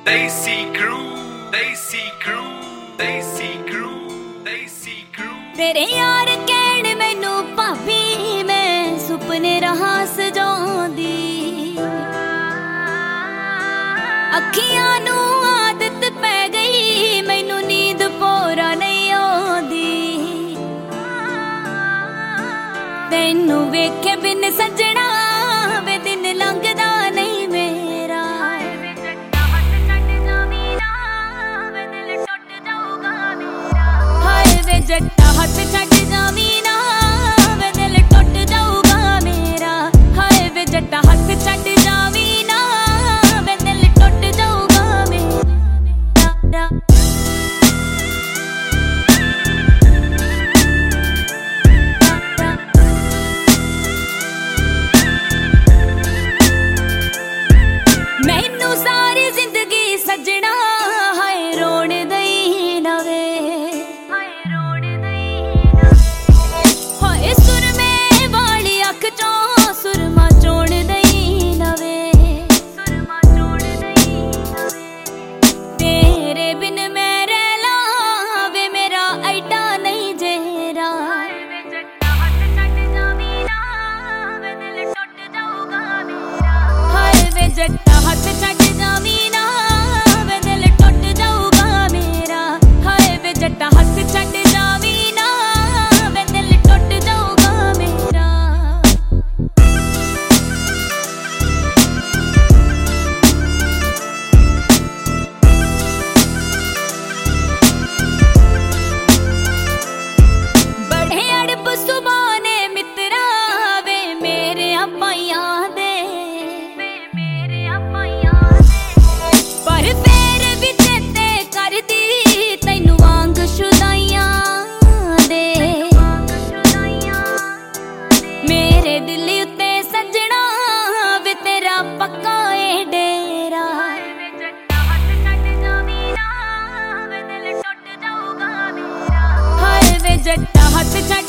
Desi crew, Desi crew, Desi crew, Desi crew। तेरे यार कहण मैनू भाभी मैं सुपने रहा सजाउंदी, अखियां नू आदत पै गई मैनू नींद पूरा नहीं आउंदी। तैनू वेखे बिन सजना वे दिन लंघदा नहीं मेरा। हाय वे जट्टा हथ छड्ड जावी ना वे दिल टुट जाऊगा मेरा। हाय वे जट्टा हथ छड्ड जावी ना वे दिल टुट जाऊगा मेरा। मैनू सारी जिंदगी सजना हाय रोण दई ना वे। हाय सुरमे वाली अख चों सुरमा चोण दई ना वे। तेरे बिन मैं रह ला वे मेरा ऐडा नहीं जेरा। हाय वे जट्टा हथ छड्ड जावी ना वे दिल टुट जाऊगा मेरा। हाय वे जट्टा हथ छड्ड जावी ना वे दिल टुट जाऊगा मेरा। बड़े अड़ब सुबाने मित्रा वे मेरे पाइयां दे। पर फेर भी चेते करदी तैनू वांग शुदाइयां दे। मेरे दिल उत्ते सजना वे तेरा पक्का ए डेरा। हाय वे जट्टा हथ छड्ड